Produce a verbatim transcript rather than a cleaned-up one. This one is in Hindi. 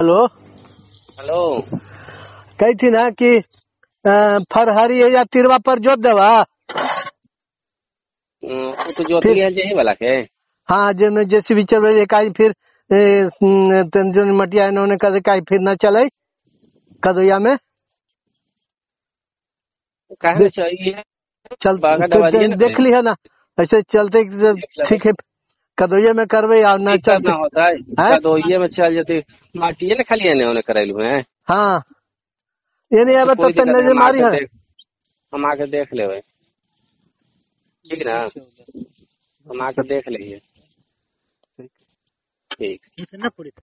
Hello hello. कही थी ना कि अ, फरहरी या तिरवा पर जोत देवा। हम्म, वो तो जोतली है यही वाला के। हाँ जे में जैसे भी चल रही है फिर ए, न, तन जो मटिया इन्होंने कहा काई फिर न चले कदोया में काहे में चाहिए चल बागा तो, दवारिए तो, ना देख लिया ना ऐसे चलते देख लेबै। ठीक है कदोया में करवे और न दिक्कत चलते ना होता है है। कदोइये में चल जाते माटिए ना खाली एने ओने करैलू है। हाँ ये नहीं तो आवे कोई तब तक दिक्कत नहीं, नजर हम मारी आके है। देख हम आके देख लेबै। ठीक ना, हम आके देख लेंगे। ठीक।